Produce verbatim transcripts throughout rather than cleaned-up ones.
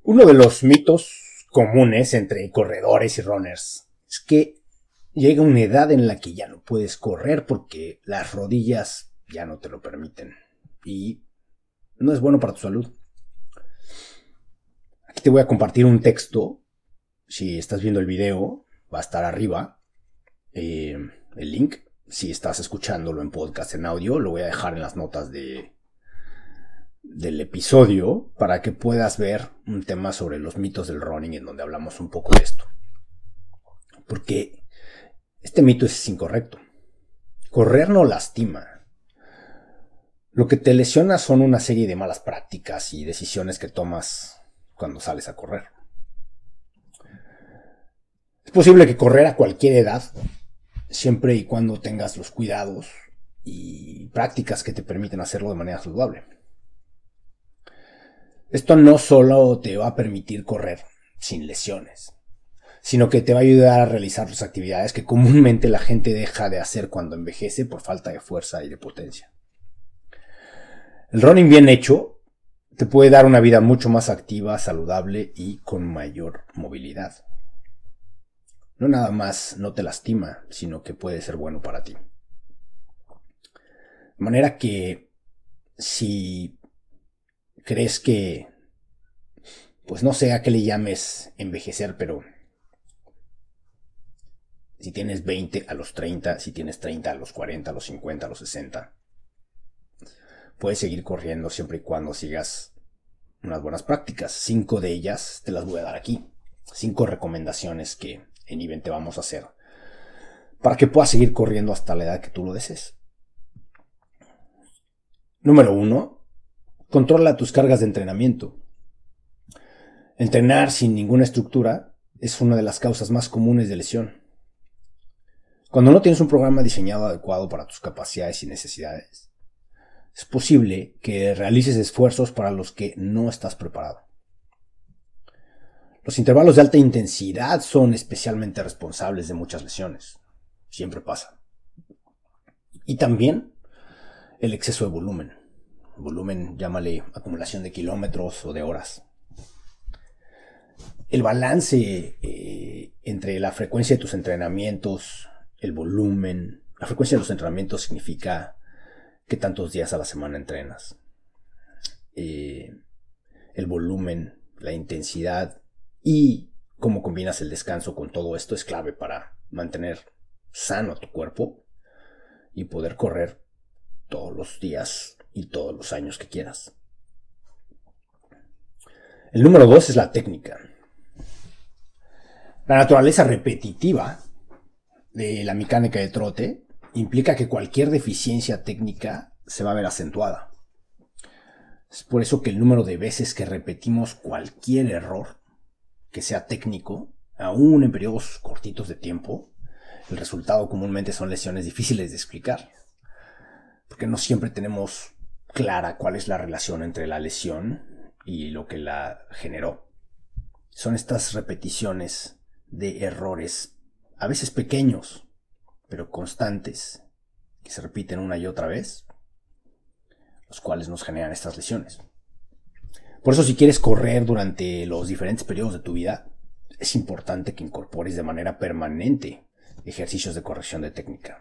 Uno de los mitos comunes entre corredores y runners es que llega una edad en la que ya no puedes correr porque las rodillas ya no te lo permiten y no es bueno para tu salud. Aquí te voy a compartir un texto. Si estás viendo el video, va a estar arriba eh, el link. Si estás escuchándolo en podcast, en audio, lo voy a dejar en las notas de, del episodio para que puedas ver un tema sobre los mitos del running en donde hablamos un poco de esto. Porque este mito es incorrecto. Correr no lastima. Lo que te lesiona son una serie de malas prácticas y decisiones que tomas cuando sales a correr. Es posible que correr a cualquier edad, siempre y cuando tengas los cuidados y prácticas que te permiten hacerlo de manera saludable. Esto no solo te va a permitir correr sin lesiones, sino que te va a ayudar a realizar tus actividades que comúnmente la gente deja de hacer cuando envejece por falta de fuerza y de potencia. El running bien hecho te puede dar una vida mucho más activa, saludable y con mayor movilidad. No nada más no te lastima, sino que puede ser bueno para ti. De manera que si crees que, pues no sé a qué le llames envejecer, pero si tienes veinte a los treinta, si tienes treinta a los cuarenta, a los cincuenta, a los sesenta, puedes seguir corriendo siempre y cuando sigas unas buenas prácticas. Cinco de ellas te las voy a dar aquí. Cinco recomendaciones que en Even te vamos a hacer para que puedas seguir corriendo hasta la edad que tú lo desees. Número uno, controla tus cargas de entrenamiento. Entrenar sin ninguna estructura es una de las causas más comunes de lesión. Cuando no tienes un programa diseñado adecuado para tus capacidades y necesidades, es posible que realices esfuerzos para los que no estás preparado. Los intervalos de alta intensidad son especialmente responsables de muchas lesiones. Siempre pasa. Y también el exceso de volumen. Volumen, llámale acumulación de kilómetros o de horas. El balance eh, entre la frecuencia de tus entrenamientos, el volumen. La frecuencia de los entrenamientos significa qué tantos días a la semana entrenas. Eh, el volumen, la intensidad y cómo combinas el descanso con todo esto es clave para mantener sano tu cuerpo y poder correr todos los días y todos los años que quieras. El número dos es la técnica. La naturaleza repetitiva de la mecánica de trote implica que cualquier deficiencia técnica se va a ver acentuada. Es por eso que el número de veces que repetimos cualquier error que sea técnico, aún en periodos cortitos de tiempo, el resultado comúnmente son lesiones difíciles de explicar, porque no siempre tenemos clara cuál es la relación entre la lesión y lo que la generó. Son estas repeticiones de errores, a veces pequeños, pero constantes, que se repiten una y otra vez, los cuales nos generan estas lesiones. Por eso, si quieres correr durante los diferentes periodos de tu vida, es importante que incorpores de manera permanente ejercicios de corrección de técnica.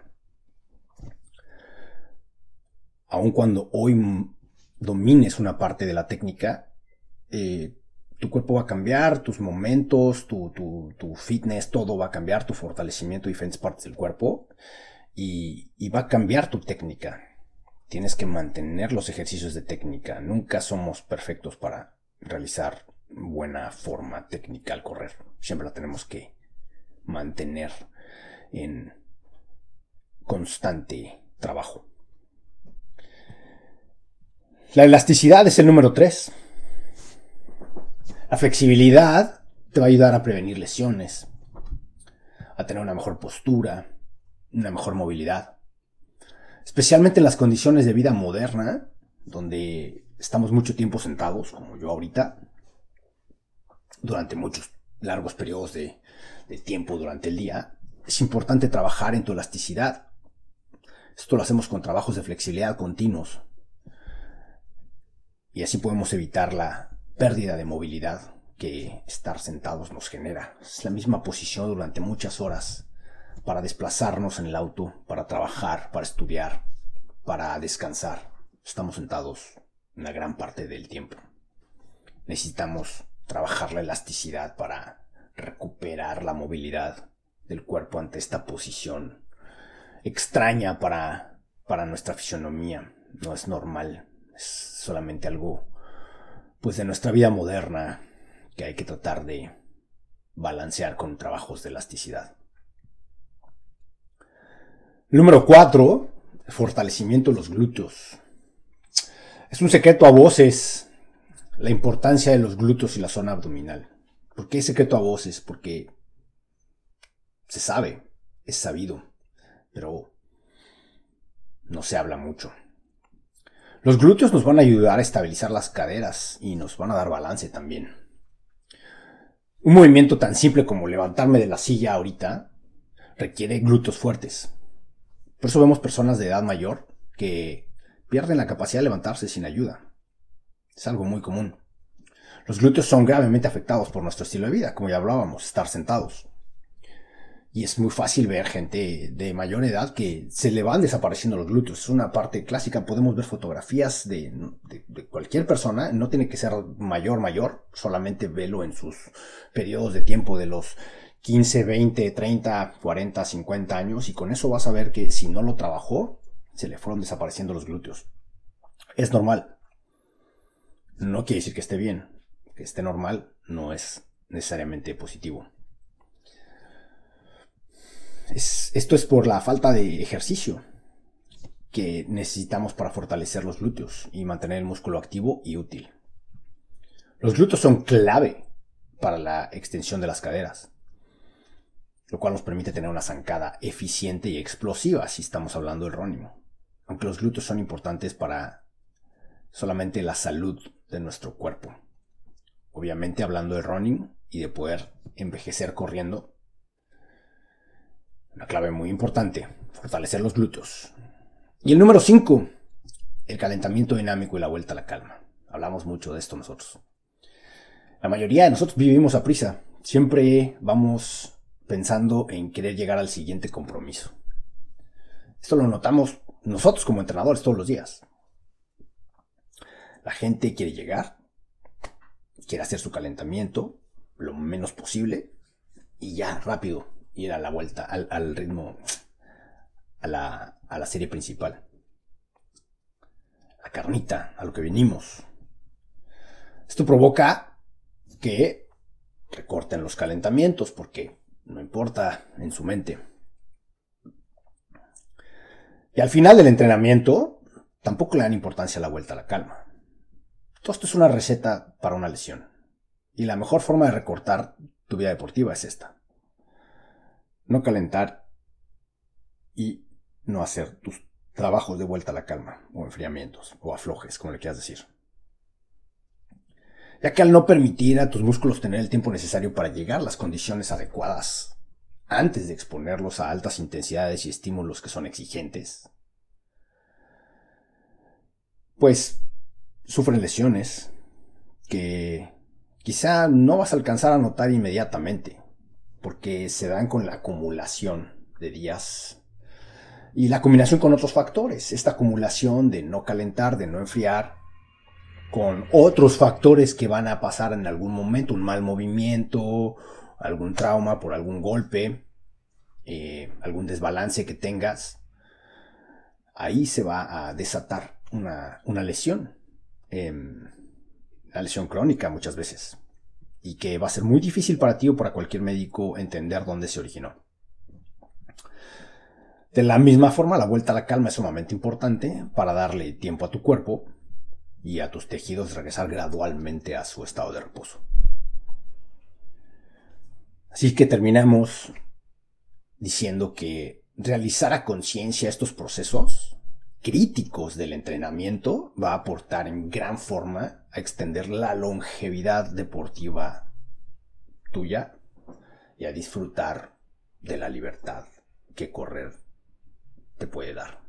Aun cuando hoy domines una parte de la técnica, eh, tu cuerpo va a cambiar, tus momentos, tu, tu, tu fitness, todo va a cambiar, tu fortalecimiento de diferentes partes del cuerpo y, y va a cambiar tu técnica. Tienes que mantener los ejercicios de técnica. Nunca somos perfectos para realizar buena forma técnica al correr. Siempre la tenemos que mantener en constante trabajo. La elasticidad es el número tres. La flexibilidad te va a ayudar a prevenir lesiones, a tener una mejor postura, una mejor movilidad. Especialmente en las condiciones de vida moderna, donde estamos mucho tiempo sentados, como yo ahorita, durante muchos largos periodos de, de tiempo durante el día, es importante trabajar en tu elasticidad. Esto lo hacemos con trabajos de flexibilidad continuos. Y así podemos evitar la pérdida de movilidad que estar sentados nos genera. Es la misma posición durante muchas horas para desplazarnos en el auto, para trabajar, para estudiar, para descansar. Estamos sentados una gran parte del tiempo. Necesitamos trabajar la elasticidad para recuperar la movilidad del cuerpo ante esta posición extraña para, para nuestra fisionomía. No es normal, es solamente algo pues de nuestra vida moderna que hay que tratar de balancear con trabajos de elasticidad. Número cuatro, fortalecimiento de los glúteos. Es un secreto a voces la importancia de los glúteos y la zona abdominal. ¿Por qué es secreto a voces? Porque se sabe, es sabido, pero no se habla mucho. Los glúteos nos van a ayudar a estabilizar las caderas y nos van a dar balance también. Un movimiento tan simple como levantarme de la silla ahorita requiere glúteos fuertes. Por eso vemos personas de edad mayor que pierden la capacidad de levantarse sin ayuda. Es algo muy común. Los glúteos son gravemente afectados por nuestro estilo de vida, como ya hablábamos, estar sentados. Y es muy fácil ver gente de mayor edad que se le van desapareciendo los glúteos. Es una parte clásica. Podemos ver fotografías de, de, de cualquier persona. No tiene que ser mayor, mayor. Solamente velo en sus periodos de tiempo de los quince, veinte, treinta, cuarenta, cincuenta años. Y con eso vas a ver que si no lo trabajó, se le fueron desapareciendo los glúteos. Es normal. No quiere decir que esté bien. Que esté normal no es necesariamente positivo. Es, esto es por la falta de ejercicio que necesitamos para fortalecer los glúteos y mantener el músculo activo y útil. Los glúteos son clave para la extensión de las caderas, lo cual nos permite tener una zancada eficiente y explosiva si estamos hablando del running. Aunque los glúteos son importantes para solamente la salud de nuestro cuerpo. Obviamente hablando de running y de poder envejecer corriendo, una clave muy importante, fortalecer los glúteos. Y el número cinco, el calentamiento dinámico y la vuelta a la calma. Hablamos mucho de esto nosotros. La mayoría de nosotros vivimos a prisa. Siempre vamos pensando en querer llegar al siguiente compromiso. Esto lo notamos nosotros como entrenadores todos los días. La gente quiere llegar, quiere hacer su calentamiento lo menos posible y ya, rápido, ir a la vuelta, al, al ritmo, a la, a la serie principal. La carnita, a lo que venimos. Esto provoca que recorten los calentamientos porque no importa en su mente. Y al final del entrenamiento tampoco le dan importancia a la vuelta a la calma. Todo esto es una receta para una lesión. Y la mejor forma de recortar tu vida deportiva es esta. No calentar y no hacer tus trabajos de vuelta a la calma, o enfriamientos, o aflojes, como le quieras decir. Ya que al no permitir a tus músculos tener el tiempo necesario para llegar a las condiciones adecuadas antes de exponerlos a altas intensidades y estímulos que son exigentes, pues sufren lesiones que quizá no vas a alcanzar a notar inmediatamente, porque se dan con la acumulación de días y la combinación con otros factores. Esta acumulación de no calentar, de no enfriar, con otros factores que van a pasar en algún momento, un mal movimiento, algún trauma por algún golpe, eh, algún desbalance que tengas, ahí se va a desatar una, una lesión, eh, una lesión crónica muchas veces, y que va a ser muy difícil para ti o para cualquier médico entender dónde se originó. De la misma forma, la vuelta a la calma es sumamente importante para darle tiempo a tu cuerpo y a tus tejidos regresar gradualmente a su estado de reposo. Así que terminamos diciendo que realizar a conciencia estos procesos críticos del entrenamiento va a aportar en gran forma a extender la longevidad deportiva tuya y a disfrutar de la libertad que correr te puede dar.